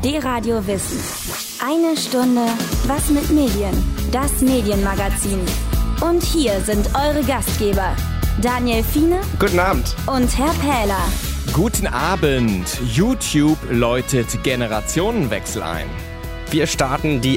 D-Radio Wissen. Eine Stunde Was mit Medien? Das Medienmagazin. Und hier sind eure Gastgeber, Daniel Fiene. Guten Abend. Und Herr Pähler. Guten Abend. YouTube läutet Generationenwechsel ein. Wir starten die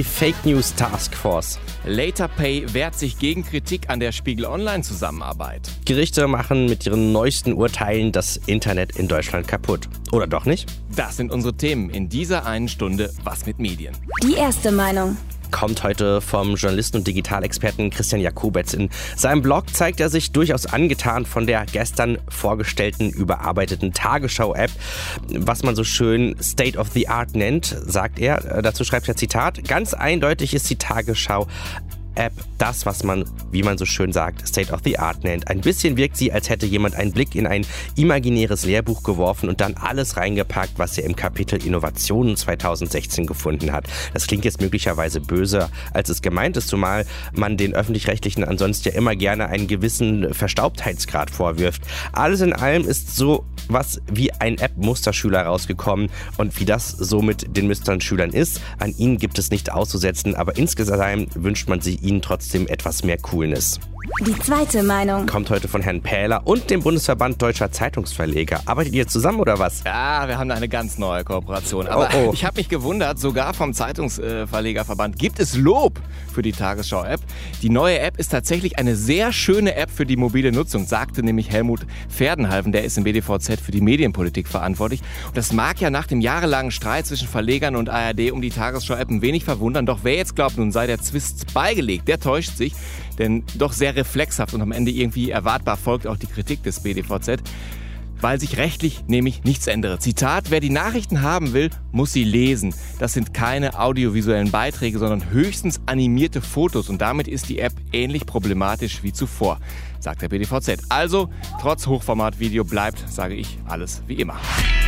Anti-Fake-News-Taskforce. LaterPay wehrt sich gegen Kritik an der Spiegel-Online-Zusammenarbeit. Gerichte machen mit ihren neuesten Urteilen das Internet in Deutschland kaputt. Oder doch nicht? Das sind unsere Themen in dieser einen Stunde Was mit Medien. Die erste Meinung kommt heute vom Journalisten und Digitalexperten Christian Jakobetz. In seinem Blog zeigt er sich durchaus angetan von der gestern vorgestellten, überarbeiteten Tagesschau-App, was man so schön State of the Art nennt, sagt er. Dazu schreibt er Zitat: Ganz eindeutig ist die Tagesschau-App das, was man, wie man so schön sagt, State of the Art nennt. Ein bisschen wirkt sie, als hätte jemand einen Blick in ein imaginäres Lehrbuch geworfen und dann alles reingepackt, was er im Kapitel Innovationen 2016 gefunden hat. Das klingt jetzt möglicherweise böser, als es gemeint ist, zumal man den Öffentlich-Rechtlichen ansonsten ja immer gerne einen gewissen Verstaubtheitsgrad vorwirft. Alles in allem ist so was wie ein App-Musterschüler rausgekommen und wie das so mit den Musterschülern ist, an ihnen gibt es nicht auszusetzen, aber insgesamt wünscht man sich ihnen trotzdem etwas mehr Coolness. Die zweite Meinung kommt heute von Herrn Pähler und dem Bundesverband Deutscher Zeitungsverleger. Arbeitet ihr zusammen oder was? Ja, wir haben da eine ganz neue Kooperation. Aber Ich habe mich gewundert, sogar vom Zeitungsverlegerverband gibt es Lob für die Tagesschau-App. Die neue App ist tatsächlich eine sehr schöne App für die mobile Nutzung, sagte nämlich Helmut Verdenhalven, der ist im BDVZ für die Medienpolitik verantwortlich. Und das mag ja nach dem jahrelangen Streit zwischen Verlegern und ARD um die Tagesschau-App ein wenig verwundern. Doch wer jetzt glaubt, nun sei der Zwist beigelegt, der täuscht sich. Denn doch sehr reflexhaft und am Ende irgendwie erwartbar folgt auch die Kritik des BDVZ, weil sich rechtlich nämlich nichts ändere. Zitat: Wer die Nachrichten haben will, muss sie lesen. Das sind keine audiovisuellen Beiträge, sondern höchstens animierte Fotos. Und damit ist die App ähnlich problematisch wie zuvor, sagt der BDVZ. Also, trotz Hochformatvideo bleibt, sage ich, alles wie immer.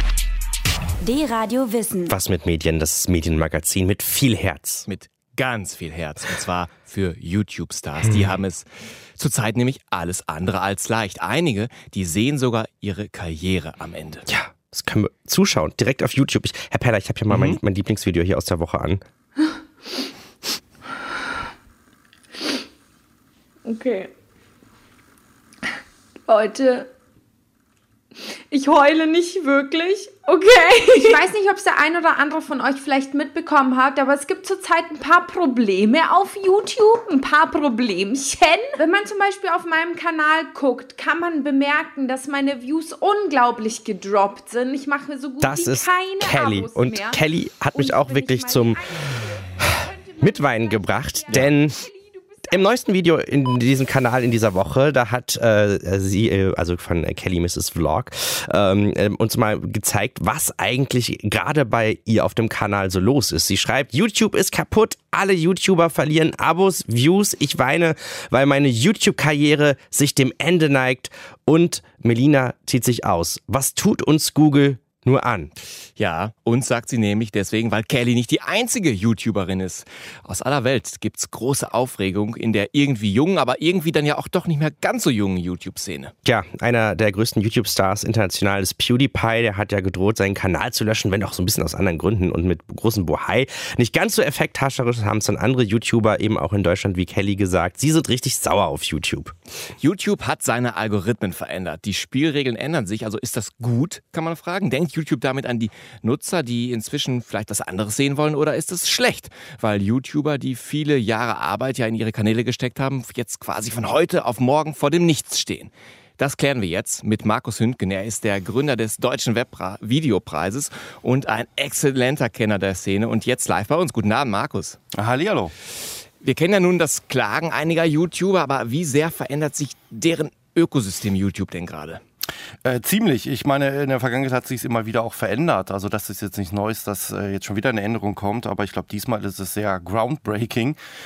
D-Radio Wissen. Was mit Medien? Das Medienmagazin mit viel Herz. Mit ganz viel Herz. Und zwar für YouTube-Stars. Die haben es zurzeit nämlich alles andere als leicht. Einige, die sehen sogar ihre Karriere am Ende. Ja, das können wir zuschauen. Direkt auf YouTube. Herr Pähler, ich habe hier mal mein Lieblingsvideo hier aus der Woche an. Okay. Leute, ich heule nicht wirklich, okay? Ich weiß nicht, ob es der ein oder andere von euch vielleicht mitbekommen hat, aber es gibt zurzeit ein paar Probleme auf YouTube, ein paar Problemchen. Wenn man zum Beispiel auf meinem Kanal guckt, kann man bemerken, dass meine Views unglaublich gedroppt sind. Ich mache so gut wie keine Kelly. Abos und mehr. Kelly hat mich auch wirklich zum Mitweinen gebracht, denn im neuesten Video in diesem Kanal in dieser Woche, da hat sie, also von Kelly Mrs. Vlog, uns mal gezeigt, was eigentlich gerade bei ihr auf dem Kanal so los ist. Sie schreibt: YouTube ist kaputt, alle YouTuber verlieren Abos, Views, ich weine, weil meine YouTube-Karriere sich dem Ende neigt und Melina zieht sich aus. Was tut uns Google nur an? Ja, uns sagt sie nämlich deswegen, weil Kelly nicht die einzige YouTuberin ist. Aus aller Welt gibt's große Aufregung in der irgendwie jungen, aber irgendwie dann ja auch doch nicht mehr ganz so jungen YouTube-Szene. Ja, einer der größten YouTube-Stars international ist PewDiePie. Der hat ja gedroht, seinen Kanal zu löschen, wenn auch so ein bisschen aus anderen Gründen und mit großem Bohai. Nicht ganz so effekthascherisch haben es dann andere YouTuber, eben auch in Deutschland wie Kelly, gesagt. Sie sind richtig sauer auf YouTube. YouTube hat seine Algorithmen verändert. Die Spielregeln ändern sich. Also ist das gut, kann man fragen? Denkt YouTube damit an die Nutzer, die inzwischen vielleicht was anderes sehen wollen, oder ist es schlecht, weil YouTuber, die viele Jahre Arbeit ja in ihre Kanäle gesteckt haben, jetzt quasi von heute auf morgen vor dem Nichts stehen? Das klären wir jetzt mit Markus Hündgen. Er ist der Gründer des Deutschen Webvideopreises und ein exzellenter Kenner der Szene und jetzt live bei uns. Guten Abend, Markus. Hallihallo. Wir kennen ja nun das Klagen einiger YouTuber, aber wie sehr verändert sich deren Ökosystem YouTube denn gerade? Ziemlich. Ich meine, in der Vergangenheit hat sich es immer wieder auch verändert. Also das ist jetzt nicht Neues, dass jetzt schon wieder eine Änderung kommt, aber ich glaube, diesmal ist es sehr groundbreaking.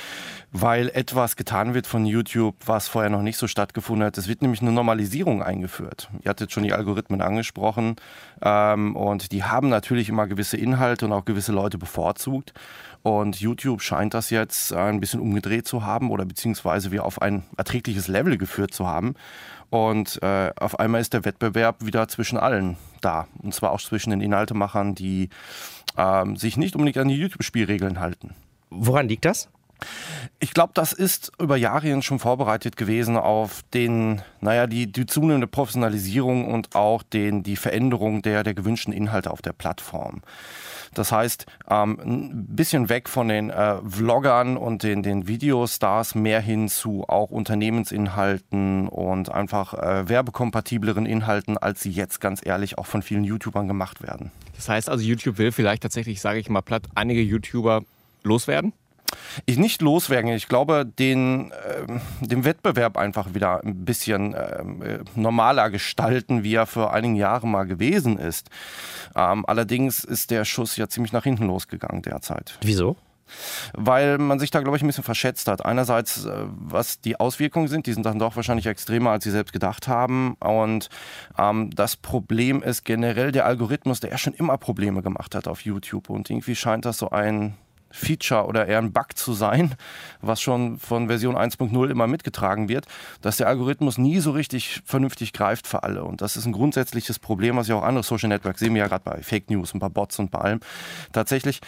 weil etwas getan wird von YouTube, was vorher noch nicht so stattgefunden hat. Es wird nämlich eine Normalisierung eingeführt. Ihr hattet schon die Algorithmen angesprochen und die haben natürlich immer gewisse Inhalte und auch gewisse Leute bevorzugt. Und YouTube scheint das jetzt ein bisschen umgedreht zu haben oder beziehungsweise wir auf ein erträgliches Level geführt zu haben. Und auf einmal ist der Wettbewerb wieder zwischen allen da. Und zwar auch zwischen den Inhaltemachern, die sich nicht unbedingt an die YouTube-Spielregeln halten. Woran liegt das? Ich glaube, das ist über Jahre schon vorbereitet gewesen auf die zunehmende Professionalisierung und auch die Veränderung der gewünschten Inhalte auf der Plattform. Das heißt, ein bisschen weg von den Vloggern und den Videostars, mehr hin zu auch Unternehmensinhalten und einfach werbekompatibleren Inhalten, als sie jetzt ganz ehrlich auch von vielen YouTubern gemacht werden. Das heißt also, YouTube will vielleicht tatsächlich, sage ich mal platt, einige YouTuber loswerden? Nicht loswerden. Ich glaube, den Wettbewerb einfach wieder ein bisschen normaler gestalten, wie er vor einigen Jahren mal gewesen ist. Allerdings ist der Schuss ja ziemlich nach hinten losgegangen derzeit. Wieso? Weil man sich da, glaube ich, ein bisschen verschätzt hat. Einerseits, was die Auswirkungen sind, die sind dann doch wahrscheinlich extremer, als sie selbst gedacht haben. Und das Problem ist generell der Algorithmus, der ja schon immer Probleme gemacht hat auf YouTube. Und irgendwie scheint das so ein Feature oder eher ein Bug zu sein, was schon von Version 1.0 immer mitgetragen wird, dass der Algorithmus nie so richtig vernünftig greift für alle. Und das ist ein grundsätzliches Problem, was ja auch andere Social Networks sehen wir ja gerade bei Fake News und bei Bots und bei allem. Tatsächlich,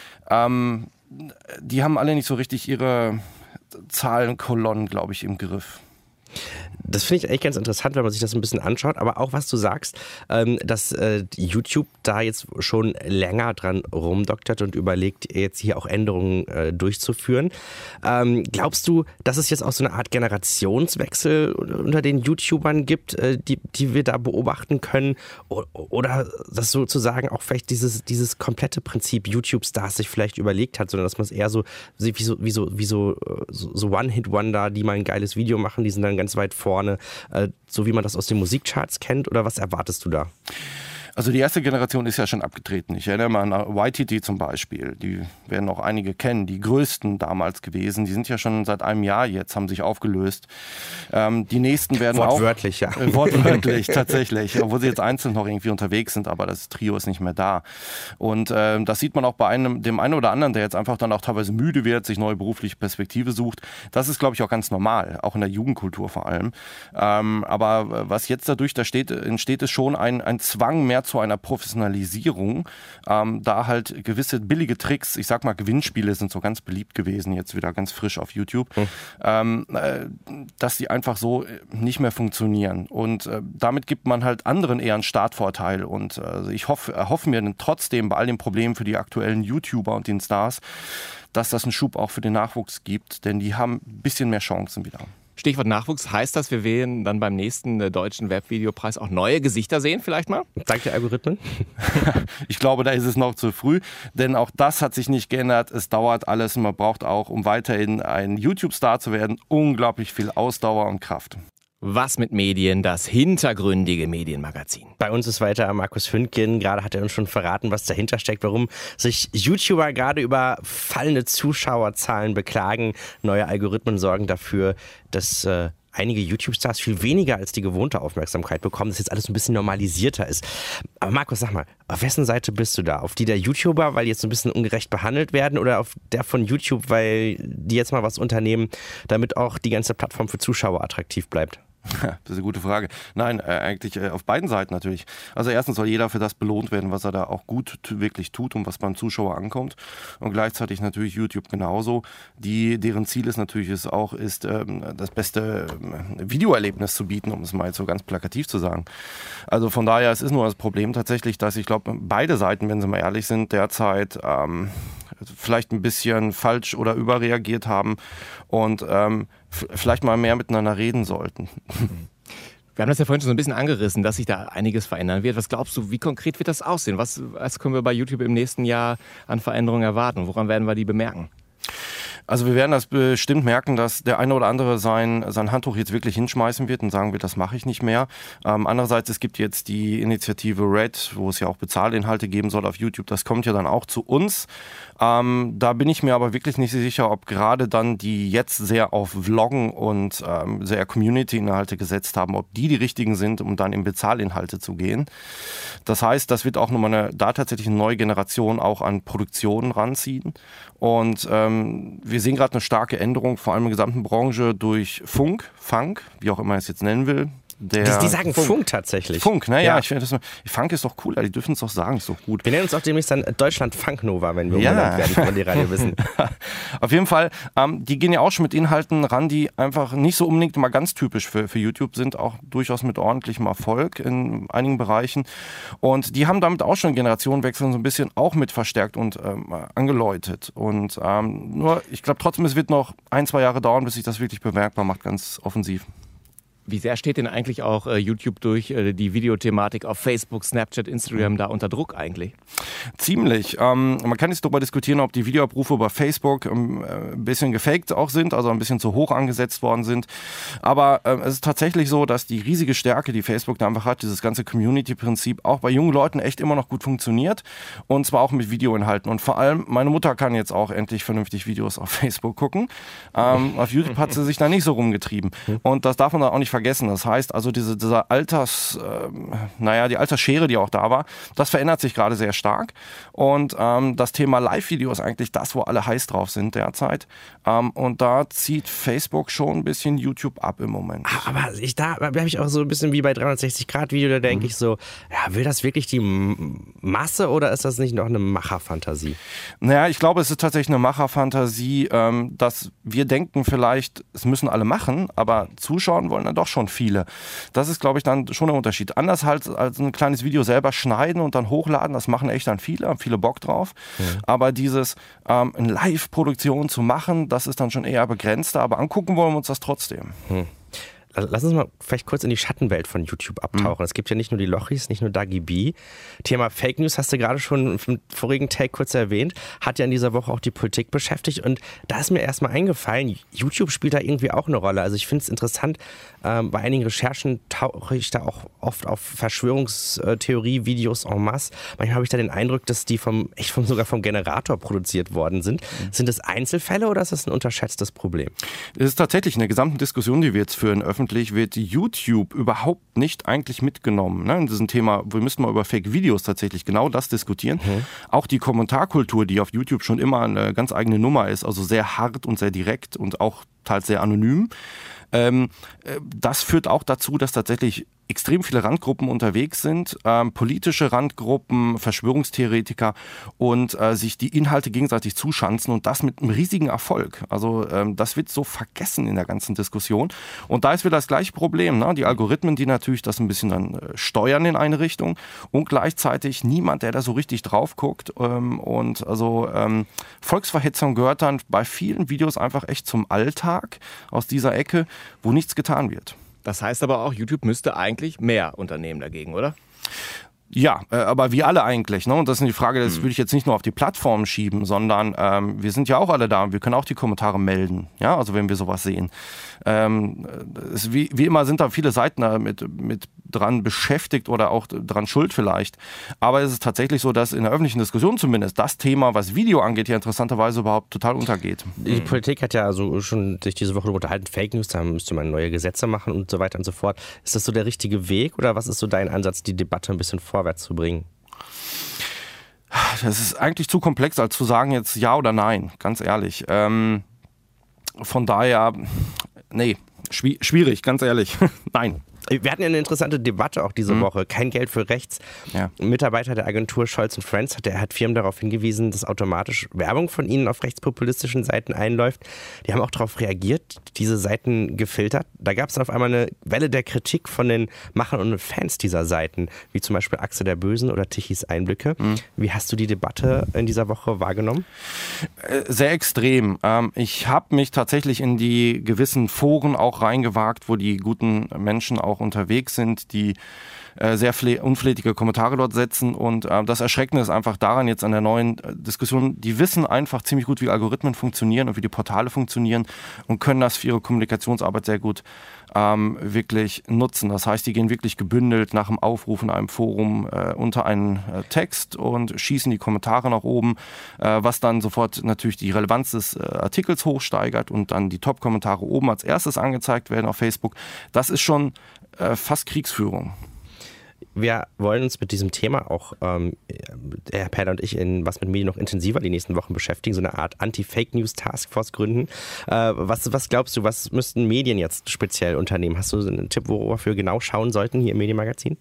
die haben alle nicht so richtig ihre Zahlenkolonnen, glaube ich, im Griff. Das finde ich eigentlich ganz interessant, wenn man sich das ein bisschen anschaut. Aber auch, was du sagst, dass YouTube da jetzt schon länger dran rumdoktert und überlegt, jetzt hier auch Änderungen durchzuführen. Glaubst du, dass es jetzt auch so eine Art Generationswechsel unter den YouTubern gibt, die wir da beobachten können? Oder dass sozusagen auch vielleicht dieses komplette Prinzip YouTube-Stars sich vielleicht überlegt hat, sondern dass man es eher so wie so One-Hit-Wonder, die mal ein geiles Video machen, die sind dann ganz weit vorne, so wie man das aus den Musikcharts kennt, oder was erwartest du da? Also die erste Generation ist ja schon abgetreten. Ich erinnere mal an YTT zum Beispiel. Die werden auch einige kennen. Die größten damals gewesen. Die sind ja schon seit einem Jahr jetzt, haben sich aufgelöst. Die nächsten werden wortwörtlich, auch... Wortwörtlich, tatsächlich. Obwohl sie jetzt einzeln noch irgendwie unterwegs sind, aber das Trio ist nicht mehr da. Und das sieht man auch bei dem einen oder anderen, der jetzt einfach dann auch teilweise müde wird, sich neue berufliche Perspektive sucht. Das ist, glaube ich, auch ganz normal. Auch in der Jugendkultur vor allem. Aber was jetzt dadurch entsteht, ist schon ein Zwang mehr zu einer Professionalisierung, da halt gewisse billige Tricks, ich sag mal Gewinnspiele sind so ganz beliebt gewesen, jetzt wieder ganz frisch auf YouTube, dass die einfach so nicht mehr funktionieren. Und damit gibt man halt anderen eher einen Startvorteil. Und ich erhoffe mir trotzdem bei all den Problemen für die aktuellen YouTuber und den Stars, dass das einen Schub auch für den Nachwuchs gibt, denn die haben ein bisschen mehr Chancen wieder. Stichwort Nachwuchs, heißt das, wir werden dann beim nächsten deutschen Webvideopreis auch neue Gesichter sehen vielleicht mal? Dank der Algorithmen? Ich glaube, da ist es noch zu früh, denn auch das hat sich nicht geändert. Es dauert alles und man braucht auch, um weiterhin ein YouTube-Star zu werden, unglaublich viel Ausdauer und Kraft. Was mit Medien, das hintergründige Medienmagazin. Bei uns ist weiter Markus Fündgen. Gerade hat er uns schon verraten, was dahinter steckt, warum sich YouTuber gerade über fallende Zuschauerzahlen beklagen. Neue Algorithmen sorgen dafür, dass einige YouTube-Stars viel weniger als die gewohnte Aufmerksamkeit bekommen, dass jetzt alles ein bisschen normalisierter ist. Aber Markus, sag mal, auf wessen Seite bist du da? Auf die der YouTuber, weil die jetzt ein bisschen ungerecht behandelt werden, oder auf der von YouTube, weil die jetzt mal was unternehmen, damit auch die ganze Plattform für Zuschauer attraktiv bleibt? Das ist eine gute Frage. Nein, eigentlich auf beiden Seiten natürlich. Also erstens soll jeder für das belohnt werden, was er da auch gut wirklich tut und was beim Zuschauer ankommt. Und gleichzeitig natürlich YouTube genauso. Deren Ziel ist natürlich ist, das beste Videoerlebnis zu bieten, um es mal jetzt so ganz plakativ zu sagen. Also von daher, es ist nur das Problem tatsächlich, dass ich glaube, beide Seiten, wenn sie mal ehrlich sind, derzeit vielleicht ein bisschen falsch oder überreagiert haben und vielleicht mal mehr miteinander reden sollten. Wir haben das ja vorhin schon so ein bisschen angerissen, dass sich da einiges verändern wird. Was glaubst du, wie konkret wird das aussehen? Was können wir bei YouTube im nächsten Jahr an Veränderungen erwarten? Woran werden wir die bemerken? Also wir werden das bestimmt merken, dass der eine oder andere sein Handtuch jetzt wirklich hinschmeißen wird und sagen wird, das mache ich nicht mehr. Andererseits, es gibt jetzt die Initiative Red, wo es ja auch Bezahlinhalte geben soll auf YouTube. Das kommt ja dann auch zu uns. Da bin ich mir aber wirklich nicht sicher, ob gerade dann die jetzt sehr auf Vloggen und sehr Community-Inhalte gesetzt haben, ob die richtigen sind, um dann in Bezahlinhalte zu gehen. Das heißt, das wird auch nochmal da tatsächlich eine neue Generation auch an Produktionen ranziehen. Und wir sehen gerade eine starke Änderung, vor allem in der gesamten Branche durch Funk, wie auch immer er es jetzt nennen will. Die sagen Funk tatsächlich. Funk, ne? Ja, ich finde das. Funk ist doch cool, die dürfen es doch sagen, ist doch gut. Wir nennen uns auch demnächst dann Deutschland Funknova, wenn wir umbenannt werden von die Radio wissen. Auf jeden Fall, die gehen ja auch schon mit Inhalten ran, die einfach nicht so unbedingt mal ganz typisch für YouTube sind, auch durchaus mit ordentlichem Erfolg in einigen Bereichen. Und die haben damit auch schon Generationenwechsel so ein bisschen auch mit verstärkt und angeläutet. Und nur, ich glaube trotzdem, es wird noch 1-2 Jahre dauern, bis sich das wirklich bemerkbar macht, ganz offensiv. Wie sehr steht denn eigentlich auch YouTube durch die Videothematik auf Facebook, Snapchat, Instagram da unter Druck eigentlich? Ziemlich. Man kann jetzt darüber diskutieren, ob die Videoabrufe bei Facebook ein bisschen gefaked auch sind, also ein bisschen zu hoch angesetzt worden sind. Aber es ist tatsächlich so, dass die riesige Stärke, die Facebook da einfach hat, dieses ganze Community-Prinzip, auch bei jungen Leuten echt immer noch gut funktioniert. Und zwar auch mit Videoinhalten. Und vor allem, meine Mutter kann jetzt auch endlich vernünftig Videos auf Facebook gucken. Auf YouTube hat sie sich da nicht so rumgetrieben. Und das darf man da auch nicht vergessen. Das heißt also, die Altersschere, die auch da war, das verändert sich gerade sehr stark. Und das Thema Live-Video ist eigentlich das, wo alle heiß drauf sind derzeit. Und da zieht Facebook schon ein bisschen YouTube ab im Moment. Aber da habe ich auch so ein bisschen wie bei 360-Grad-Video, da denke ich so, ja, will das wirklich die Masse oder ist das nicht noch eine Macherfantasie? Naja, ich glaube, es ist tatsächlich eine Macherfantasie, dass wir denken vielleicht, es müssen alle machen, aber zuschauen wollen dann doch schon viele. Das ist, glaube ich, dann schon ein Unterschied. Anders halt als ein kleines Video selber schneiden und dann hochladen, das machen echt dann viele, haben viele Bock drauf. Ja. Aber dieses eine Live-Produktion zu machen, das ist dann schon eher begrenzter, aber angucken wollen wir uns das trotzdem. Lass uns mal vielleicht kurz in die Schattenwelt von YouTube abtauchen. Es gibt ja nicht nur die Lochis, nicht nur Dagi B. Thema Fake News hast du gerade schon im vorigen Take kurz erwähnt, hat ja in dieser Woche auch die Politik beschäftigt und da ist mir erstmal eingefallen, YouTube spielt da irgendwie auch eine Rolle. Also ich finde es interessant, bei einigen Recherchen tauche ich da auch oft auf Verschwörungstheorie-Videos en masse. Manchmal habe ich da den Eindruck, dass die sogar vom Generator produziert worden sind. Sind das Einzelfälle oder ist das ein unterschätztes Problem? Es ist tatsächlich eine gesamte Diskussion, die wir jetzt führen, wird YouTube überhaupt nicht eigentlich mitgenommen. Ne? In diesem Thema, wir müssen mal über Fake-Videos tatsächlich genau das diskutieren. Auch die Kommentarkultur, die auf YouTube schon immer eine ganz eigene Nummer ist, also sehr hart und sehr direkt und auch teils sehr anonym. Das führt auch dazu, dass tatsächlich extrem viele Randgruppen unterwegs sind, politische Randgruppen, Verschwörungstheoretiker und sich die Inhalte gegenseitig zuschanzen und das mit einem riesigen Erfolg. Also das wird so vergessen in der ganzen Diskussion und da ist wieder das gleiche Problem, ne? Die Algorithmen, die natürlich das ein bisschen dann steuern in eine Richtung und gleichzeitig niemand, der da so richtig drauf guckt und also Volksverhetzung gehört dann bei vielen Videos einfach echt zum Alltag aus dieser Ecke, wo nichts getan wird. Das heißt aber auch, YouTube müsste eigentlich mehr unternehmen dagegen, oder? Ja, aber wir alle eigentlich. Ne? Und das ist die Frage, das würde ich jetzt nicht nur auf die Plattform schieben, sondern wir sind ja auch alle da und wir können auch die Kommentare melden, ja, also wenn wir sowas sehen. Wie immer sind da viele Seiten da mit dran beschäftigt oder auch dran schuld vielleicht. Aber es ist tatsächlich so, dass in der öffentlichen Diskussion zumindest das Thema, was Video angeht, ja interessanterweise überhaupt total untergeht. Die Politik hat ja also schon sich diese Woche unterhalten, Fake News, da müsste man neue Gesetze machen und so weiter und so fort. Ist das so der richtige Weg oder was ist so dein Ansatz, die Debatte ein bisschen vorwärts zu bringen? Das ist eigentlich zu komplex, als zu sagen jetzt ja oder nein, ganz ehrlich. Von daher, nee, schwierig, ganz ehrlich, nein. Wir hatten ja eine interessante Debatte auch diese Woche. Kein Geld für rechts. Ja. Ein Mitarbeiter der Agentur Scholz & Friends hat Firmen darauf hingewiesen, dass automatisch Werbung von ihnen auf rechtspopulistischen Seiten einläuft. Die haben auch darauf reagiert, diese Seiten gefiltert. Da gab es dann auf einmal eine Welle der Kritik von den Machern und Fans dieser Seiten, wie zum Beispiel Achse der Bösen oder Tichys Einblicke. Wie hast du die Debatte in dieser Woche wahrgenommen? Sehr extrem. Ich habe mich tatsächlich in die gewissen Foren auch reingewagt, wo die guten Menschen auch unterwegs sind, die sehr unflätige Kommentare dort setzen. Und das Erschreckende ist einfach daran jetzt an der neuen Diskussion, die wissen einfach ziemlich gut, wie Algorithmen funktionieren und wie die Portale funktionieren und können das für ihre Kommunikationsarbeit sehr gut wirklich nutzen. Das heißt, die gehen wirklich gebündelt nach dem Aufruf in einem Forum unter einen Text und schießen die Kommentare nach oben, was dann sofort natürlich die Relevanz des Artikels hochsteigert und dann die Top-Kommentare oben als erstes angezeigt werden auf Facebook. Das ist schon fast Kriegsführung. Wir wollen uns mit diesem Thema auch, Herr Perler und ich, in Was mit Medien noch intensiver die nächsten Wochen beschäftigen, so eine Art Anti-Fake-News-Taskforce gründen. Was glaubst du, was müssten Medien jetzt speziell unternehmen? Hast du einen Tipp, worauf wir genau schauen sollten hier im Medienmagazin?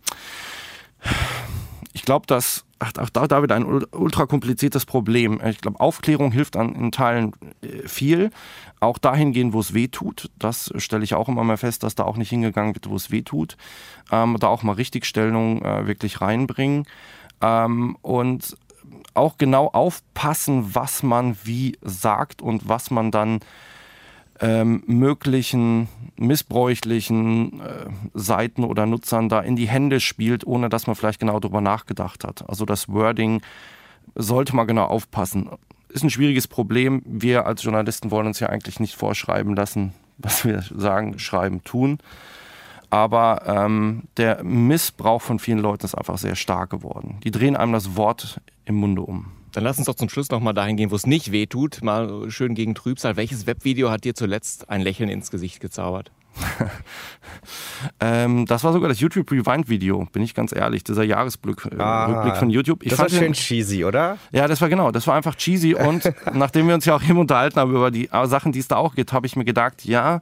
Ich glaube, dass auch da wieder ein ultra kompliziertes Problem. Ich glaube, Aufklärung hilft in Teilen viel. Auch dahin gehen, wo es weh tut. Das stelle ich auch immer mehr fest, dass da auch nicht hingegangen wird, wo es weh tut. Da auch mal Richtigstellung wirklich reinbringen. Und auch genau aufpassen, was man wie sagt und was man dann möglichen missbräuchlichen Seiten oder Nutzern da in die Hände spielt, ohne dass man vielleicht genau darüber nachgedacht hat. Also das Wording sollte man genau aufpassen. Ist ein schwieriges Problem. Wir als Journalisten wollen uns ja eigentlich nicht vorschreiben lassen, was wir sagen, schreiben, tun. Aber der Missbrauch von vielen Leuten ist einfach sehr stark geworden. Die drehen einem das Wort im Munde um. Dann lass uns doch zum Schluss nochmal dahin gehen, wo es nicht weh tut. Mal schön gegen Trübsal. Welches Webvideo hat dir zuletzt ein Lächeln ins Gesicht gezaubert? Das war sogar das YouTube Rewind-Video, bin ich ganz ehrlich. Dieser Jahresrückblick von YouTube. Das war schön cheesy, oder? Ja, das war einfach cheesy. Und nachdem wir uns ja auch eben unterhalten haben über die Sachen, die es da auch gibt, habe ich mir gedacht, ja,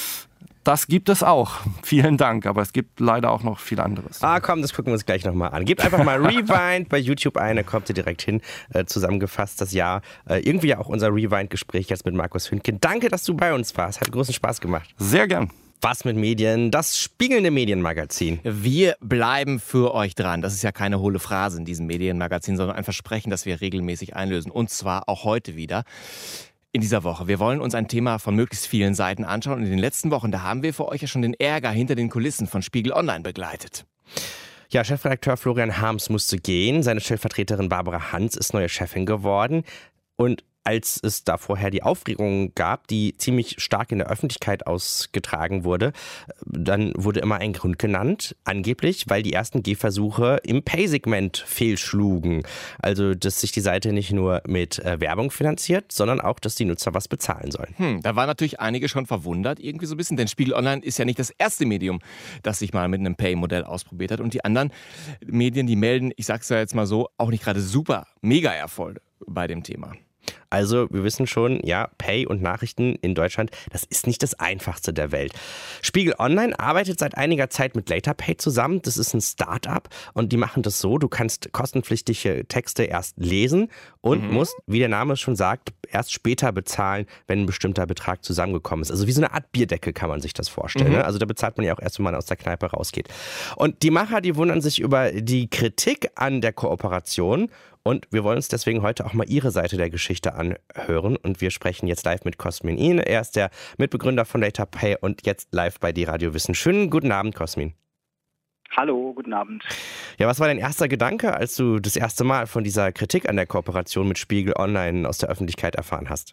das gibt es auch. Vielen Dank, aber es gibt leider auch noch viel anderes. Komm, das gucken wir uns gleich nochmal an. Gebt einfach mal Rewind bei YouTube ein, da kommt ihr direkt hin. Zusammengefasst das Jahr. Irgendwie ja auch unser Rewind-Gespräch jetzt mit Markus Hündgen. Danke, dass du bei uns warst. Hat großen Spaß gemacht. Sehr gern. Was mit Medien? Das spiegelnde Medienmagazin. Wir bleiben für euch dran. Das ist ja keine hohle Phrase in diesem Medienmagazin, sondern ein Versprechen, das wir regelmäßig einlösen. Und zwar auch heute wieder. In dieser Woche. Wir wollen uns ein Thema von möglichst vielen Seiten anschauen. Und in den letzten Wochen, da haben wir für euch ja schon den Ärger hinter den Kulissen von Spiegel Online begleitet. Ja, Chefredakteur Florian Harms musste gehen. Seine Stellvertreterin Barbara Hans ist neue Chefin geworden. Und als es da vorher die Aufregung gab, die ziemlich stark in der Öffentlichkeit ausgetragen wurde, dann wurde immer ein Grund genannt, angeblich, weil die ersten Gehversuche im Pay-Segment fehlschlugen. Also, dass sich die Seite nicht nur mit Werbung finanziert, sondern auch, dass die Nutzer was bezahlen sollen. Da waren natürlich einige schon verwundert, irgendwie so ein bisschen, denn Spiegel Online ist ja nicht das erste Medium, das sich mal mit einem Pay-Modell ausprobiert hat. Und die anderen Medien, die melden, ich sag's ja jetzt mal so, auch nicht gerade super, mega Erfolg bei dem Thema. Also wir wissen schon, ja, Pay und Nachrichten in Deutschland, das ist nicht das Einfachste der Welt. Spiegel Online arbeitet seit einiger Zeit mit LaterPay zusammen. Das ist ein Start-up und die machen das so, du kannst kostenpflichtige Texte erst lesen und musst, wie der Name schon sagt, erst später bezahlen, wenn ein bestimmter Betrag zusammengekommen ist. Also wie so eine Art Bierdeckel kann man sich das vorstellen. Ne? Also da bezahlt man ja auch erst, wenn man aus der Kneipe rausgeht. Und die Macher, die wundern sich über die Kritik an der Kooperation. Und wir wollen uns deswegen heute auch mal ihre Seite der Geschichte anhören. Und wir sprechen jetzt live mit Cosmin Ihn. Er ist der Mitbegründer von LaterPay und jetzt live bei die Radio Wissen. Schönen guten Abend, Cosmin. Hallo, guten Abend. Ja, was war dein erster Gedanke, als du das erste Mal von dieser Kritik an der Kooperation mit Spiegel Online aus der Öffentlichkeit erfahren hast?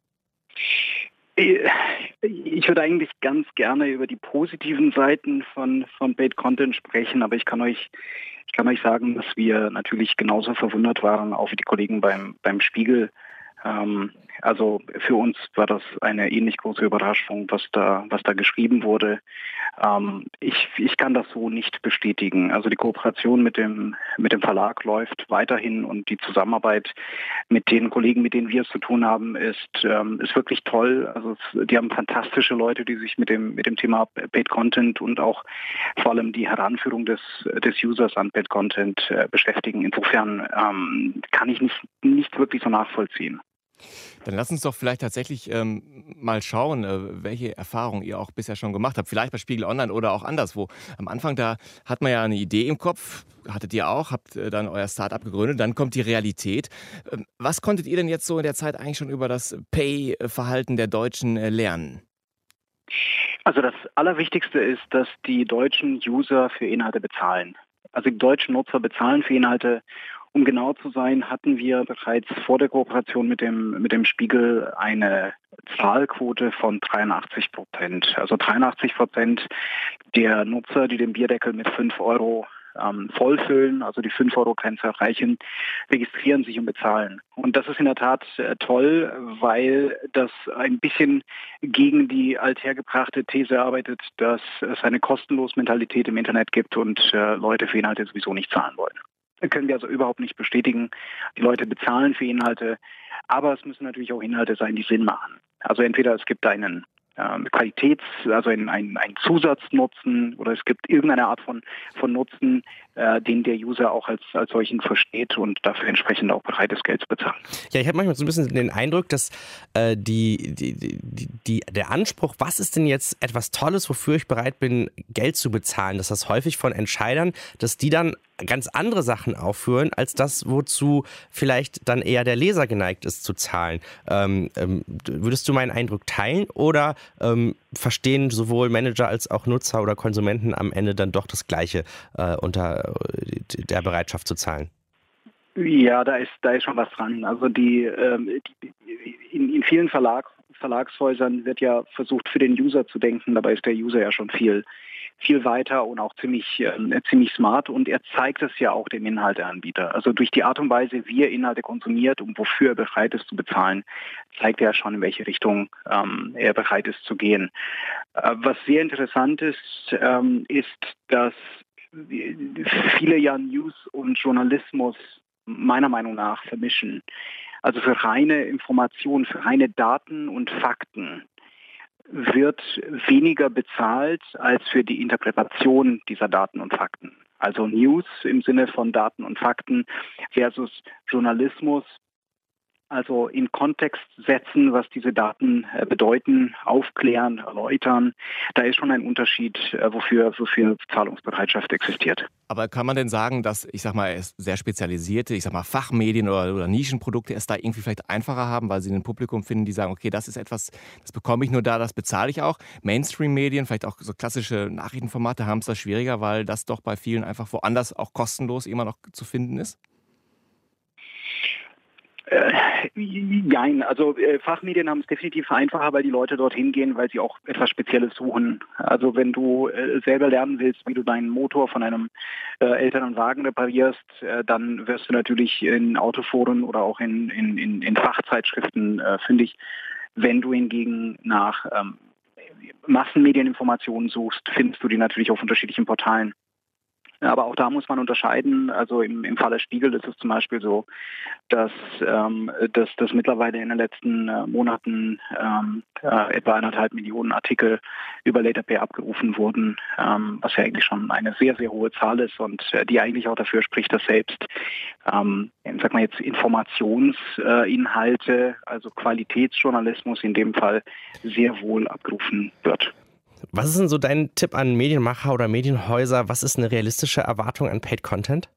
Ich würde eigentlich ganz gerne über die positiven Seiten von Paid Content sprechen, aber ich kann euch sagen, dass wir natürlich genauso verwundert waren, auch wie die Kollegen beim Spiegel. Also für uns war das eine ähnlich große Überraschung, was da geschrieben wurde. Ich kann das so nicht bestätigen. Also die Kooperation mit dem Verlag läuft weiterhin und die Zusammenarbeit mit den Kollegen, mit denen wir es zu tun haben, ist wirklich toll. Also die haben fantastische Leute, die sich mit dem Thema Paid Content und auch vor allem die Heranführung des Users an Paid Content beschäftigen. Insofern kann ich nicht wirklich so nachvollziehen. Dann lass uns doch vielleicht tatsächlich mal schauen, welche Erfahrungen ihr auch bisher schon gemacht habt. Vielleicht bei Spiegel Online oder auch anderswo. Am Anfang, da hat man ja eine Idee im Kopf, hattet ihr auch, habt dann euer Start-up gegründet, dann kommt die Realität. Was konntet ihr denn jetzt so in der Zeit eigentlich schon über das Pay-Verhalten der Deutschen lernen? Also das Allerwichtigste ist, dass die deutschen User für Inhalte bezahlen. Also die deutschen Nutzer bezahlen für Inhalte. Um genau zu sein, hatten wir bereits vor der Kooperation mit dem Spiegel eine Zahlquote von 83%. Also 83% der Nutzer, die den Bierdeckel mit 5 Euro vollfüllen, also die 5-Euro-Grenze erreichen, registrieren sich und bezahlen. Und das ist in der Tat toll, weil das ein bisschen gegen die althergebrachte These arbeitet, dass es eine kostenlose Mentalität im Internet gibt und Leute für Inhalte sowieso nicht zahlen wollen. Das können wir also überhaupt nicht bestätigen. Die Leute bezahlen für Inhalte, aber es müssen natürlich auch Inhalte sein, die Sinn machen. Also entweder es gibt einen also ein Zusatznutzen oder es gibt irgendeine Art von Nutzen, den der User auch als solchen versteht und dafür entsprechend auch bereit ist, Geld zu bezahlen. Ja, ich habe manchmal so ein bisschen den Eindruck, dass der Anspruch, was ist denn jetzt etwas Tolles, wofür ich bereit bin, Geld zu bezahlen, dass das häufig von Entscheidern, dass die dann ganz andere Sachen aufführen, als das, wozu vielleicht dann eher der Leser geneigt ist zu zahlen. Würdest du meinen Eindruck teilen oder verstehen sowohl Manager als auch Nutzer oder Konsumenten am Ende dann doch das Gleiche unter der Bereitschaft zu zahlen? Ja, da ist schon was dran. Also in vielen Verlagshäusern wird ja versucht, für den User zu denken. Dabei ist der User ja schon viel weiter und auch ziemlich smart und er zeigt es ja auch dem Inhalteanbieter. Also durch die Art und Weise, wie er Inhalte konsumiert und wofür er bereit ist zu bezahlen, zeigt er schon, in welche Richtung er bereit ist zu gehen. Was sehr interessant ist, ist, dass viele ja News und Journalismus meiner Meinung nach vermischen. Also für reine Informationen, für reine Daten und Fakten wird weniger bezahlt als für die Interpretation dieser Daten und Fakten. Also News im Sinne von Daten und Fakten versus Journalismus, also in Kontext setzen, was diese Daten bedeuten, aufklären, erläutern. Da ist schon ein Unterschied, wofür Zahlungsbereitschaft existiert. Aber kann man denn sagen, dass, sehr spezialisierte, Fachmedien oder Nischenprodukte es da irgendwie vielleicht einfacher haben, weil sie ein Publikum finden, die sagen, okay, das ist etwas, das bekomme ich nur da, das bezahle ich auch. Mainstream-Medien, vielleicht auch so klassische Nachrichtenformate haben es da schwieriger, weil das doch bei vielen einfach woanders auch kostenlos immer noch zu finden ist? Nein, also Fachmedien haben es definitiv einfacher, weil die Leute dorthin gehen, weil sie auch etwas Spezielles suchen. Also wenn du selber lernen willst, wie du deinen Motor von einem älteren Wagen reparierst, dann wirst du natürlich in Autoforen oder auch in Fachzeitschriften fündig. Wenn du hingegen nach Massenmedieninformationen suchst, findest du die natürlich auf unterschiedlichen Portalen. Aber auch da muss man unterscheiden. Also im Falle Spiegel ist es zum Beispiel so, dass mittlerweile in den letzten Monaten etwa 1,5 Millionen Artikel über LaterPay abgerufen wurden, was ja eigentlich schon eine sehr, sehr hohe Zahl ist und die eigentlich auch dafür spricht, dass selbst Informationsinhalte, also Qualitätsjournalismus in dem Fall, sehr wohl abgerufen wird. Was ist denn so dein Tipp an Medienmacher oder Medienhäuser? Was ist eine realistische Erwartung an Paid Content?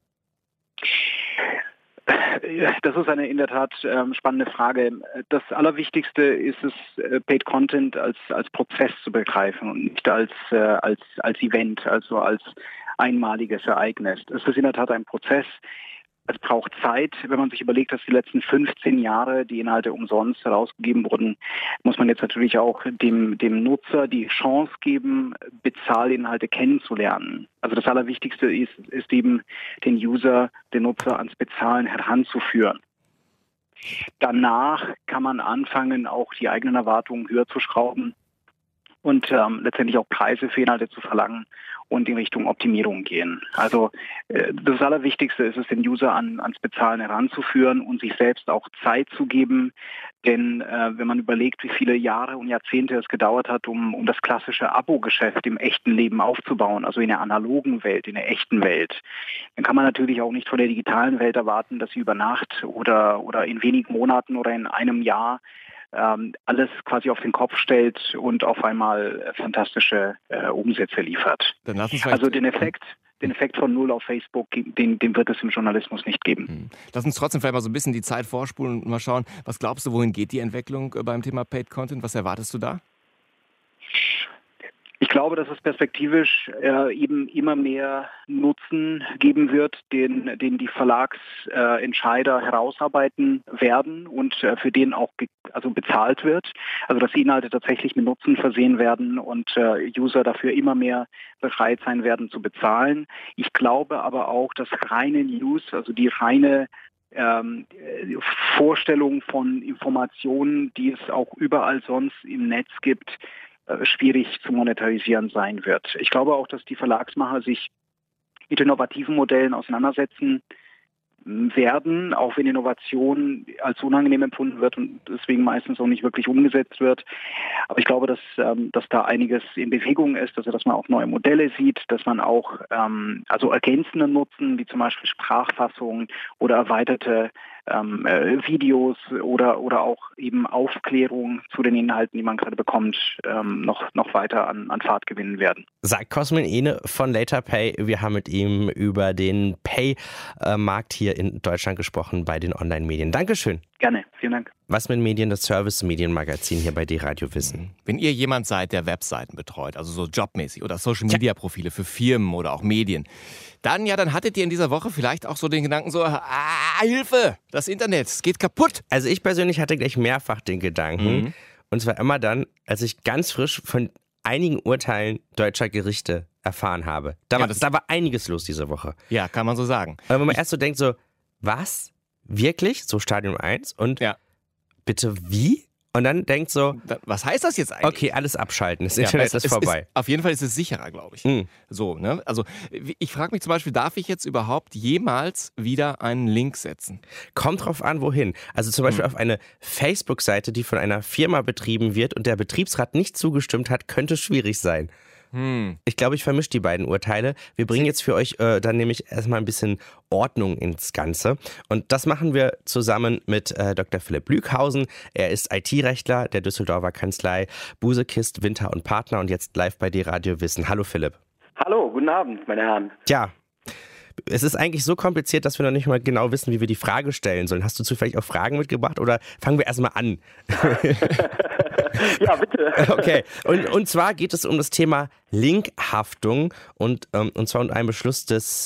Das ist eine in der Tat spannende Frage. Das Allerwichtigste ist es, Paid Content als Prozess zu begreifen und nicht als Event, also als einmaliges Ereignis. Es ist in der Tat ein Prozess. Es braucht Zeit. Wenn man sich überlegt, dass die letzten 15 Jahre die Inhalte umsonst herausgegeben wurden, muss man jetzt natürlich auch dem Nutzer die Chance geben, Bezahlinhalte kennenzulernen. Also das Allerwichtigste ist eben, den Nutzer ans Bezahlen heranzuführen. Danach kann man anfangen, auch die eigenen Erwartungen höher zu schrauben und letztendlich auch Preise für Inhalte zu verlangen und in Richtung Optimierung gehen. Also das Allerwichtigste ist es, den User ans Bezahlen heranzuführen und sich selbst auch Zeit zu geben. Denn wenn man überlegt, wie viele Jahre und Jahrzehnte es gedauert hat, um das klassische Abo-Geschäft im echten Leben aufzubauen, also in der analogen Welt, in der echten Welt, dann kann man natürlich auch nicht von der digitalen Welt erwarten, dass sie über Nacht oder in wenigen Monaten oder in einem Jahr alles quasi auf den Kopf stellt und auf einmal fantastische Umsätze liefert. Also den Effekt von Null auf Facebook, den wird es im Journalismus nicht geben. Lass uns trotzdem vielleicht mal so ein bisschen die Zeit vorspulen und mal schauen, was glaubst du, wohin geht die Entwicklung beim Thema Paid Content? Was erwartest du da? glaube, dass es perspektivisch eben immer mehr Nutzen geben wird, den die Verlagsentscheider herausarbeiten werden und für den auch bezahlt wird. Also dass die Inhalte tatsächlich mit Nutzen versehen werden und User dafür immer mehr bereit sein werden zu bezahlen. Ich glaube aber auch, dass reine News, also die reine Vorstellung von Informationen, die es auch überall sonst im Netz gibt, schwierig zu monetarisieren sein wird. Ich glaube auch, dass die Verlagsmacher sich mit innovativen Modellen auseinandersetzen werden, auch wenn Innovation als unangenehm empfunden wird und deswegen meistens auch nicht wirklich umgesetzt wird. Aber ich glaube, dass da einiges in Bewegung ist, also dass man auch neue Modelle sieht, dass man auch ergänzende Nutzen, wie zum Beispiel Sprachfassungen oder erweiterte Videos oder auch eben Aufklärung zu den Inhalten, die man gerade bekommt, noch weiter an Fahrt gewinnen werden. Sagt Cosmin Ene von LaterPay. Wir haben mit ihm über den Pay-Markt hier in Deutschland gesprochen bei den Online-Medien. Dankeschön. Gerne, vielen Dank. Was mit Medien, das Service-Medienmagazin hier bei D-Radio Wissen. Wenn ihr jemand seid, der Webseiten betreut, also so jobmäßig oder Social-Media-Profile für Firmen oder auch Medien, dann hattet ihr in dieser Woche vielleicht auch so den Gedanken so, Hilfe, das Internet, es geht kaputt. Also ich persönlich hatte gleich mehrfach den Gedanken, und zwar immer dann, als ich ganz frisch von einigen Urteilen deutscher Gerichte erfahren habe. Da war einiges los diese Woche. Ja, kann man so sagen. Aber wenn man erst so denkt, so, was? Wirklich? So Stadium 1? Und bitte wie? Und dann denkt so, was heißt das jetzt eigentlich? Okay, alles abschalten, das Internet ist vorbei. Auf jeden Fall ist es sicherer, glaube ich. So, ne? Also ich frage mich zum Beispiel, darf ich jetzt überhaupt jemals wieder einen Link setzen? Kommt drauf an, wohin. Also zum Beispiel auf eine Facebook-Seite, die von einer Firma betrieben wird und der Betriebsrat nicht zugestimmt hat, könnte schwierig sein. Ich glaube, ich vermische die beiden Urteile. Wir bringen jetzt für euch dann nämlich erstmal ein bisschen Ordnung ins Ganze. Und das machen wir zusammen mit Dr. Philipp Lüghausen. Er ist IT-Rechtler der Düsseldorfer Kanzlei Busekist, Winter und Partner und jetzt live bei D-Radio Wissen. Hallo Philipp. Hallo, guten Abend, meine Herren. Tja, es ist eigentlich so kompliziert, dass wir noch nicht mal genau wissen, wie wir die Frage stellen sollen. Hast du zufällig auch Fragen mitgebracht oder fangen wir erstmal an? Ja, bitte. Okay, und zwar geht es um das Thema Linkhaftung und zwar um einen Beschluss des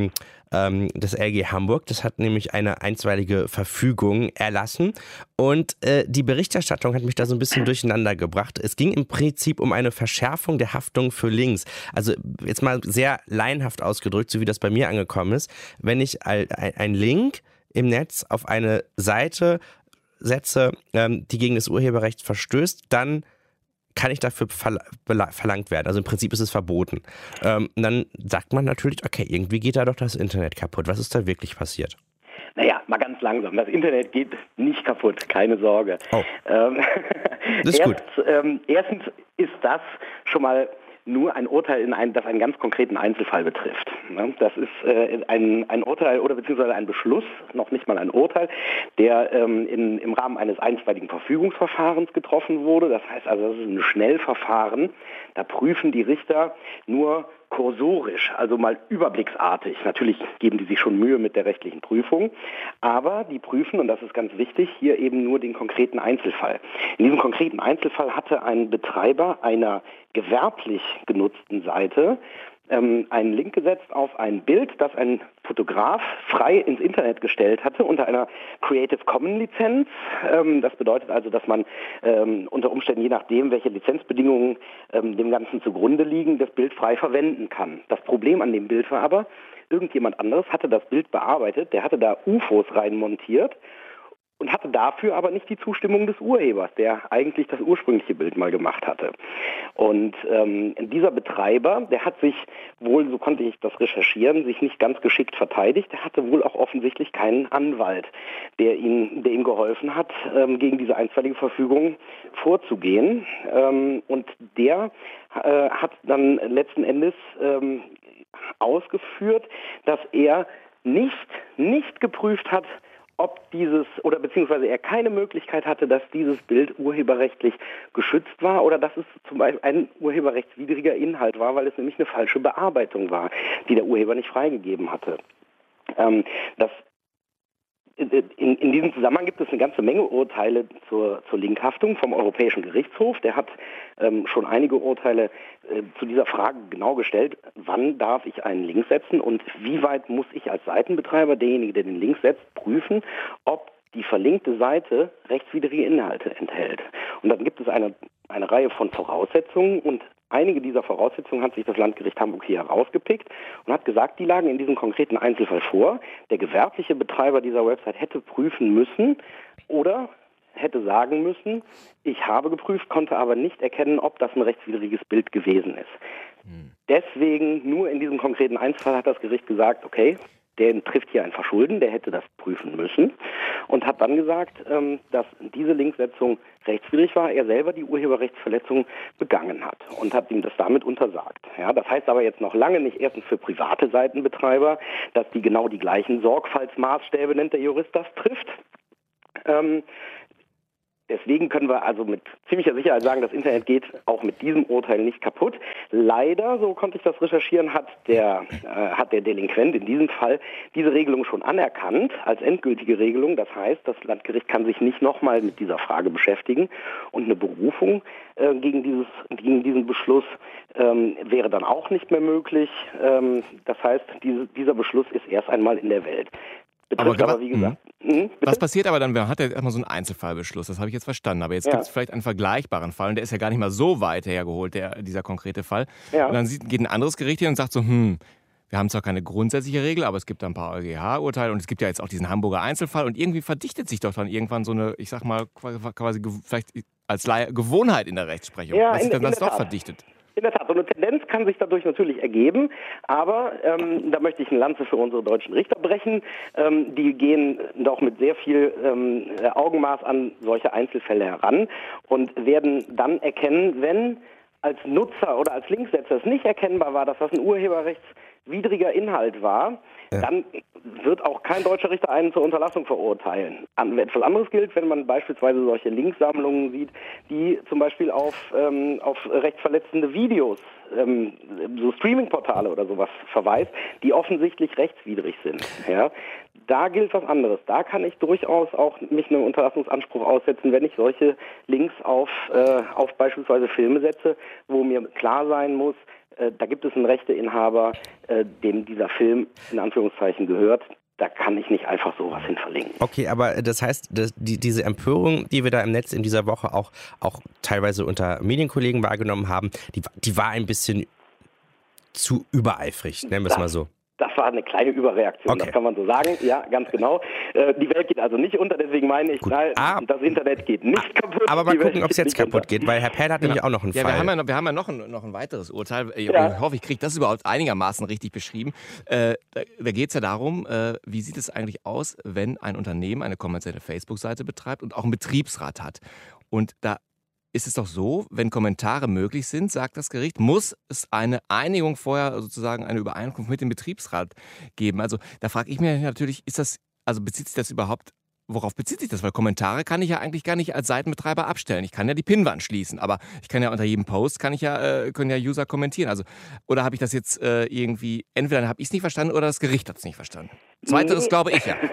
LG Hamburg. Das hat nämlich eine einstweilige Verfügung erlassen und die Berichterstattung hat mich da so ein bisschen durcheinander gebracht. Es ging im Prinzip um eine Verschärfung der Haftung für Links. Also jetzt mal sehr laienhaft ausgedrückt, so wie das bei mir angekommen ist. Wenn ich einen Link im Netz auf eine Seite setze, die gegen das Urheberrecht verstößt, dann kann ich dafür verlangt werden. Also im Prinzip ist es verboten. Und dann sagt man natürlich, okay, irgendwie geht da doch das Internet kaputt. Was ist da wirklich passiert? Naja, mal ganz langsam. Das Internet geht nicht kaputt, keine Sorge. Oh. Das ist gut. Erstens ist das schon mal nur ein Urteil, das einen ganz konkreten Einzelfall betrifft. Das ist ein Urteil oder beziehungsweise ein Beschluss, noch nicht mal ein Urteil, der im Rahmen eines einstweiligen Verfügungsverfahrens getroffen wurde. Das heißt also, das ist ein Schnellverfahren. Da prüfen die Richter nur kursorisch, also mal überblicksartig. Natürlich geben die sich schon Mühe mit der rechtlichen Prüfung, aber die prüfen, und das ist ganz wichtig, hier eben nur den konkreten Einzelfall. In diesem konkreten Einzelfall hatte ein Betreiber einer gewerblich genutzten Seite einen Link gesetzt auf ein Bild, das ein Fotograf frei ins Internet gestellt hatte unter einer Creative Commons Lizenz. Das bedeutet also, dass man unter Umständen, je nachdem, welche Lizenzbedingungen dem Ganzen zugrunde liegen, das Bild frei verwenden kann. Das Problem an dem Bild war aber, irgendjemand anderes hatte das Bild bearbeitet, der hatte da UFOs reinmontiert und hatte dafür aber nicht die Zustimmung des Urhebers, der eigentlich das ursprüngliche Bild mal gemacht hatte. Und dieser Betreiber, der hat sich wohl, so konnte ich das recherchieren, sich nicht ganz geschickt verteidigt. Der hatte wohl auch offensichtlich keinen Anwalt, der ihm geholfen hat, gegen diese einstweilige Verfügung vorzugehen. Und der hat dann letzten Endes ausgeführt, dass er nicht geprüft hat, ob beziehungsweise er keine Möglichkeit hatte, dass dieses Bild urheberrechtlich geschützt war oder dass es zum Beispiel ein urheberrechtswidriger Inhalt war, weil es nämlich eine falsche Bearbeitung war, die der Urheber nicht freigegeben hatte. Das in diesem Zusammenhang gibt es eine ganze Menge Urteile zur Linkhaftung vom Europäischen Gerichtshof. Der hat schon einige Urteile zu dieser Frage genau gestellt, wann darf ich einen Link setzen und wie weit muss ich als Seitenbetreiber, derjenige, der den Link setzt, prüfen, ob die verlinkte Seite rechtswidrige Inhalte enthält. Und dann gibt es eine Reihe von Voraussetzungen und einige dieser Voraussetzungen hat sich das Landgericht Hamburg hier herausgepickt und hat gesagt, die lagen in diesem konkreten Einzelfall vor. Der gewerbliche Betreiber dieser Website hätte prüfen müssen oder hätte sagen müssen, ich habe geprüft, konnte aber nicht erkennen, ob das ein rechtswidriges Bild gewesen ist. Deswegen, nur in diesem konkreten Einzelfall hat das Gericht gesagt, okay, der trifft hier ein Verschulden, der hätte das prüfen müssen und hat dann gesagt, dass diese Linksetzung rechtswidrig war, er selber die Urheberrechtsverletzung begangen hat und hat ihm das damit untersagt. Ja, das heißt aber jetzt noch lange nicht erstens für private Seitenbetreiber, dass die genau die gleichen Sorgfaltsmaßstäbe, nennt der Jurist, das trifft. Deswegen können wir also mit ziemlicher Sicherheit sagen, das Internet geht auch mit diesem Urteil nicht kaputt. Leider, so konnte ich das recherchieren, hat der Delinquent in diesem Fall diese Regelung schon anerkannt als endgültige Regelung. Das heißt, das Landgericht kann sich nicht nochmal mit dieser Frage beschäftigen und eine Berufung gegen diesen Beschluss wäre dann auch nicht mehr möglich. Das heißt, dieser Beschluss ist erst einmal in der Welt. Aber wie gesagt. Was passiert aber dann, man hat ja erstmal so einen Einzelfallbeschluss, das habe ich jetzt verstanden, aber jetzt gibt es vielleicht einen vergleichbaren Fall und der ist ja gar nicht mal so weit hergeholt, dieser konkrete Fall. Ja. Und dann geht ein anderes Gericht hin und sagt so, wir haben zwar keine grundsätzliche Regel, aber es gibt da ein paar EuGH-Urteile und es gibt ja jetzt auch diesen Hamburger Einzelfall und irgendwie verdichtet sich doch dann irgendwann so eine, ich sag mal, quasi vielleicht als Laie Gewohnheit in der Rechtsprechung. Was sich dann das doch verdichtet? In der Tat, so eine Tendenz kann sich dadurch natürlich ergeben, aber da möchte ich eine Lanze für unsere deutschen Richter brechen. Die gehen doch mit sehr viel Augenmaß an solche Einzelfälle heran und werden dann erkennen, wenn als Nutzer oder als Linksetzer es nicht erkennbar war, dass das ein urheberrechtswidriger Inhalt war, dann wird auch kein deutscher Richter einen zur Unterlassung verurteilen. Etwas anderes gilt, wenn man beispielsweise solche Linksammlungen sieht, die zum Beispiel auf rechtsverletzende Videos, so Streamingportale oder sowas verweist, die offensichtlich rechtswidrig sind. Ja? Da gilt was anderes. Da kann ich durchaus auch mich einem Unterlassungsanspruch aussetzen, wenn ich solche Links auf beispielsweise Filme setze, wo mir klar sein muss, da gibt es einen Rechteinhaber, dem dieser Film in Anführungszeichen gehört. Da kann ich nicht einfach sowas hin verlinken. Okay, aber das heißt, diese Empörung, die wir da im Netz in dieser Woche auch teilweise unter Medienkollegen wahrgenommen haben, die war ein bisschen zu übereifrig, nennen wir es mal so. Das war eine kleine Überreaktion, okay. Das kann man so sagen. Ja, ganz genau. Die Welt geht also nicht unter, deswegen meine ich, das Internet geht nicht kaputt. Aber mal gucken, ob es jetzt kaputt geht, weil Herr Perl hat nämlich auch noch einen Fall. Wir haben ja noch ein weiteres Urteil. Ich hoffe, ich kriege das überhaupt einigermaßen richtig beschrieben. Da geht es ja darum, wie sieht es eigentlich aus, wenn ein Unternehmen eine kommerzielle Facebook-Seite betreibt und auch einen Betriebsrat hat. Und da ist es doch so, wenn Kommentare möglich sind, sagt das Gericht, muss es eine Einigung vorher, sozusagen eine Übereinkunft mit dem Betriebsrat geben. Also da frage ich mich natürlich, bezieht sich das überhaupt, worauf bezieht sich das? Weil Kommentare kann ich ja eigentlich gar nicht als Seitenbetreiber abstellen. Ich kann ja die Pinnwand schließen, aber ich kann ja unter jedem Post, können ja User kommentieren. Also, oder habe ich das jetzt irgendwie, entweder habe ich es nicht verstanden oder das Gericht hat es nicht verstanden. Zweiteres glaube ich ja.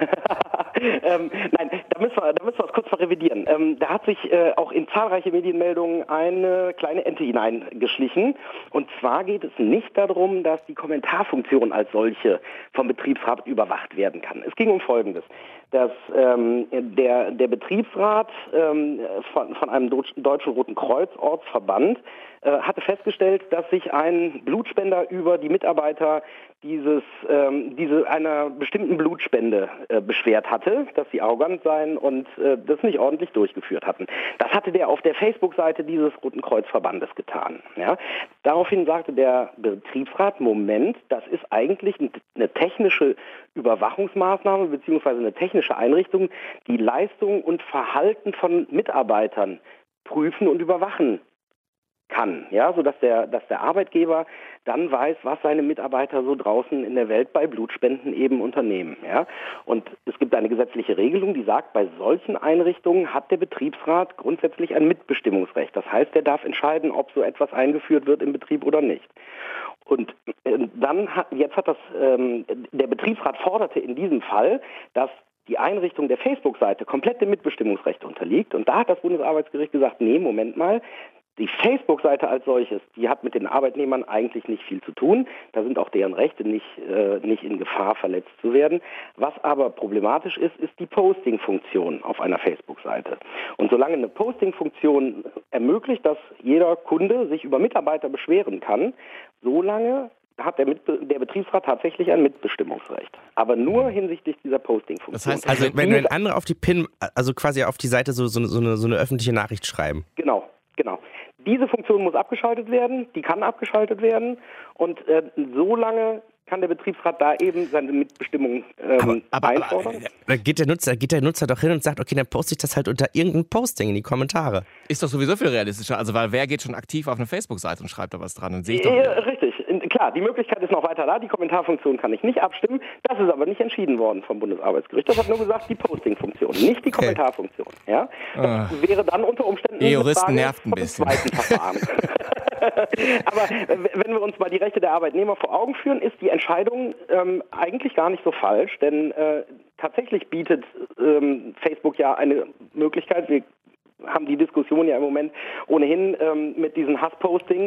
Nein, da müssen wir es kurz mal revidieren. Da hat sich auch in zahlreiche Medienmeldungen eine kleine Ente hineingeschlichen. Und zwar geht es nicht darum, dass die Kommentarfunktion als solche vom Betriebsrat überwacht werden kann. Es ging um Folgendes, dass der Betriebsrat von einem deutschen Roten Kreuz Ortsverband hatte festgestellt, dass sich ein Blutspender über die Mitarbeiter einer bestimmten Blutspende beschwert hatte, dass sie arrogant seien und das nicht ordentlich durchgeführt hatten. Das hatte der auf der Facebook-Seite dieses Roten Kreuz-Verbandes getan. Ja? Daraufhin sagte der Betriebsrat, Moment, das ist eigentlich eine technische Überwachungsmaßnahme bzw. eine technische Einrichtung, die Leistung und Verhalten von Mitarbeitern prüfen und überwachen kann, ja, sodass der Arbeitgeber dann weiß, was seine Mitarbeiter so draußen in der Welt bei Blutspenden eben unternehmen. Ja. Und es gibt eine gesetzliche Regelung, die sagt, bei solchen Einrichtungen hat der Betriebsrat grundsätzlich ein Mitbestimmungsrecht. Das heißt, er darf entscheiden, ob so etwas eingeführt wird im Betrieb oder nicht. Und der Betriebsrat forderte in diesem Fall, dass die Einrichtung der Facebook-Seite komplett dem Mitbestimmungsrecht unterliegt. Und da hat das Bundesarbeitsgericht gesagt, nee, Moment mal, die Facebook-Seite als solches, die hat mit den Arbeitnehmern eigentlich nicht viel zu tun. Da sind auch deren Rechte nicht in Gefahr, verletzt zu werden. Was aber problematisch ist, ist die Posting-Funktion auf einer Facebook-Seite. Und solange eine Posting-Funktion ermöglicht, dass jeder Kunde sich über Mitarbeiter beschweren kann, solange hat der Betriebsrat tatsächlich ein Mitbestimmungsrecht. Aber nur hinsichtlich dieser Posting-Funktion. Das heißt, also wenn andere auf die PIN, also quasi auf die Seite so eine öffentliche Nachricht schreiben. Genau. Diese Funktion muss abgeschaltet werden, die kann abgeschaltet werden und solange kann der Betriebsrat da eben seine Mitbestimmung einfordern. Da geht der Nutzer doch hin und sagt, okay, dann poste ich das halt unter irgendein Posting in die Kommentare. Ist doch sowieso viel realistischer, also weil wer geht schon aktiv auf eine Facebook-Seite und schreibt da was dran? Und sehe ich doch richtig, klar, die Möglichkeit ist noch weiter da, die Kommentarfunktion kann ich nicht abstimmen, das ist aber nicht entschieden worden vom Bundesarbeitsgericht. Das hat nur gesagt, die Posting-Funktion, nicht die Kommentarfunktion. Ja? Das wäre dann unter Umständen die Juristen nervt ein bisschen. Zweiten Verfahren. Aber wenn wir uns mal die Rechte der Arbeitnehmer vor Augen führen, ist die Entscheidung eigentlich gar nicht so falsch, denn tatsächlich bietet Facebook ja eine Möglichkeit, wir haben die Diskussion ja im Moment ohnehin mit diesen Hasspostings,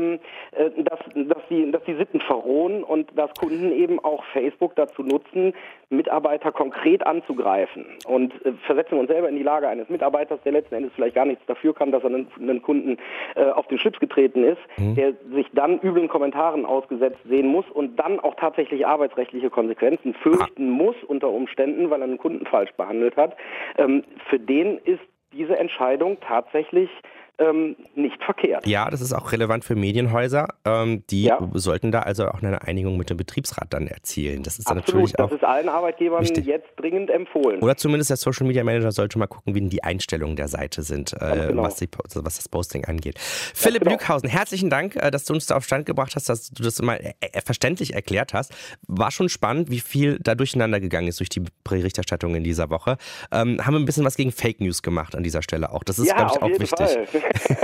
dass die Sitten verrohen und dass Kunden eben auch Facebook dazu nutzen, Mitarbeiter konkret anzugreifen. Und versetzen wir uns selber in die Lage eines Mitarbeiters, der letzten Endes vielleicht gar nichts dafür kann, dass er einen Kunden auf den Schlips getreten ist, der sich dann üblen Kommentaren ausgesetzt sehen muss und dann auch tatsächlich arbeitsrechtliche Konsequenzen fürchten muss unter Umständen, weil er einen Kunden falsch behandelt hat. Für den ist diese Entscheidung tatsächlich nicht verkehrt. Ja, das ist auch relevant für Medienhäuser. Die sollten da also auch eine Einigung mit dem Betriebsrat dann erzielen. Das ist dann natürlich auch. Das ist allen Arbeitgebern wichtig. Jetzt dringend empfohlen. Oder zumindest der Social Media Manager sollte mal gucken, wie denn die Einstellungen der Seite sind, was das Posting angeht. Philipp Lüghausen, herzlichen Dank, dass du uns da auf Stand gebracht hast, dass du das mal verständlich erklärt hast. War schon spannend, wie viel da durcheinander gegangen ist durch die Berichterstattung in dieser Woche. Haben wir ein bisschen was gegen Fake News gemacht an dieser Stelle auch. Das ist, glaube ich, auch wichtig. Fall.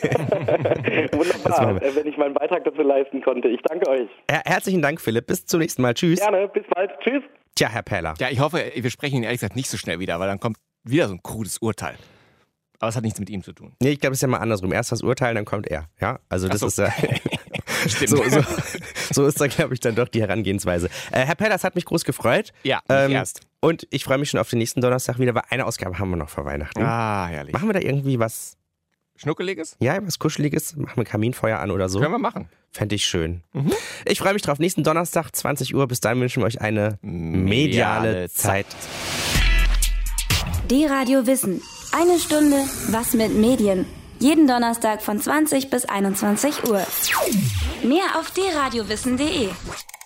Wunderbar, wenn ich meinen Beitrag dazu leisten konnte. Ich danke euch. Herzlichen Dank, Philipp. Bis zum nächsten Mal. Tschüss. Gerne, bis bald. Tschüss. Tja, Herr Pähler. Ja, ich hoffe, wir sprechen ihn ehrlich gesagt nicht so schnell wieder, weil dann kommt wieder so ein krudes Urteil. Aber es hat nichts mit ihm zu tun. Nee, ich glaube, es ist ja mal andersrum. Erst das Urteil, dann kommt er. Ja, also das ist Stimmt. so ist da, glaube ich, dann doch die Herangehensweise. Herr Pähler, es hat mich groß gefreut. Ja, erst. Und ich freue mich schon auf den nächsten Donnerstag wieder, weil eine Ausgabe haben wir noch vor Weihnachten. Ah, herrlich. Machen wir da irgendwie was Schnuckeliges? Ja, was Kuscheliges. Machen wir Kaminfeuer an oder so. Können wir machen. Fände ich schön. Ich freue mich drauf. Nächsten Donnerstag, 20 Uhr. Bis dahin wünschen wir euch eine mediale Zeit. D-Radio Wissen. Eine Stunde was mit Medien. Jeden Donnerstag von 20 bis 21 Uhr. Mehr auf drradiowissen.de.